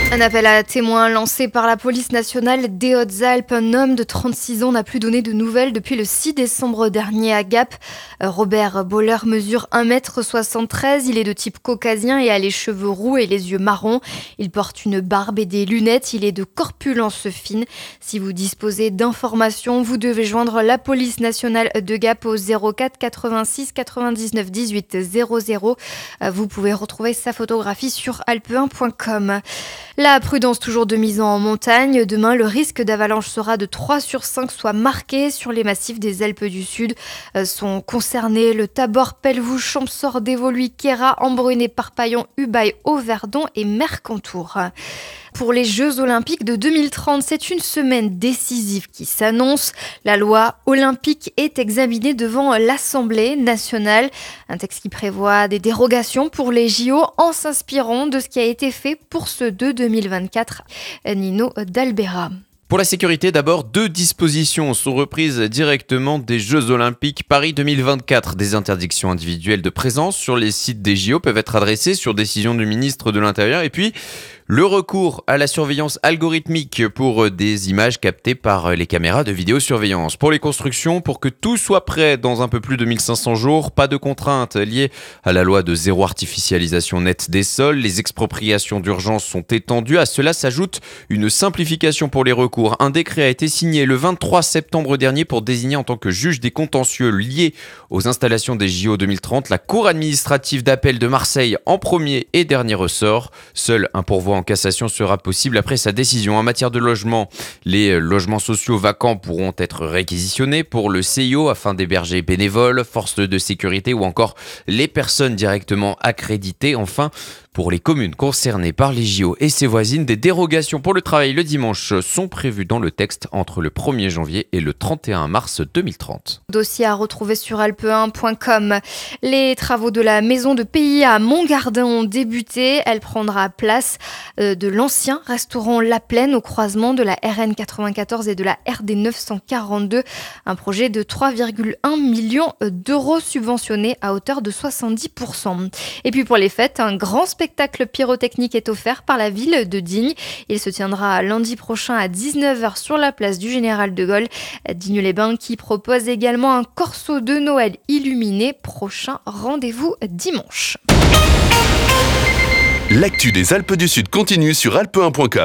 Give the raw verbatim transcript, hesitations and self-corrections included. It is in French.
Un appel à témoins lancé par la police nationale des Hautes-Alpes. Un homme de trente-six ans n'a plus donné de nouvelles depuis le six décembre dernier à Gap. Robert Boller mesure un mètre soixante-treize. Il est de type caucasien et a les cheveux roux et les yeux marrons. Il porte une barbe et des lunettes. Il est de corpulence fine. Si vous disposez d'informations, vous devez joindre la police nationale de Gap au zéro quatre quatre-vingt-six quatre-vingt-dix-neuf dix-huit zéro zéro. Vous pouvez retrouver sa photographie sur alpe un point com. La prudence toujours de mise en montagne. Demain, le risque d'avalanche sera de trois sur cinq, soit marqué sur les massifs des Alpes du Sud. Euh, sont concernés le Tabor, Pelvoux, Champsaur, Dévoluy, Queyras, Embrun, Parpaillon, Ubaye, Haut-Verdon et Mercantour. Pour les Jeux Olympiques de deux mille trente, c'est une semaine décisive qui s'annonce. La loi olympique est examinée devant l'Assemblée nationale. Un texte qui prévoit des dérogations pour les J O en s'inspirant de ce qui a été fait pour ceux de deux mille vingt-quatre. Nino D'Albera. Pour la sécurité, d'abord, deux dispositions sont reprises directement des Jeux Olympiques Paris deux mille vingt-quatre. Des interdictions individuelles de présence sur les sites des J O peuvent être adressées sur décision du ministre de l'Intérieur. Et puis, le recours à la surveillance algorithmique pour des images captées par les caméras de vidéosurveillance. Pour les constructions, pour que tout soit prêt dans un peu plus de mille cinq cents jours, pas de contraintes liées à la loi de zéro artificialisation nette des sols. Les expropriations d'urgence sont étendues. À cela s'ajoute une simplification pour les recours. Un décret a été signé le vingt-trois septembre dernier pour désigner en tant que juge des contentieux liés aux installations des J O deux mille trente la Cour administrative d'appel de Marseille en premier et dernier ressort. Seul un pourvoi en cassation sera possible après sa décision. En matière de logement, les logements sociaux vacants pourront être réquisitionnés pour le C I O afin d'héberger bénévoles, forces de sécurité ou encore les personnes directement accréditées. Enfin, pour les communes concernées par les J O et ses voisines, des dérogations pour le travail le dimanche sont prévues dans le texte entre le premier janvier et le trente et un mars deux mille trente. Dossier à retrouver sur alpe un point com. Les travaux de la maison de pays à Montgardin ont débuté. Elle prendra place de l'ancien restaurant La Plaine au croisement de la R N quatre-vingt-quatorze et de la R D neuf cent quarante-deux. Un projet de trois virgule un millions d'euros subventionné à hauteur de soixante-dix pour cent. Et puis pour les fêtes, un grand spectacle pyrotechnique est offert par la ville de Digne. Il se tiendra lundi prochain à dix-neuf heures sur la place du Général de Gaulle. Digne-les-Bains qui propose également un corso de Noël illuminé. Prochain rendez-vous dimanche. L'actu des Alpes du Sud continue sur alpe un point com.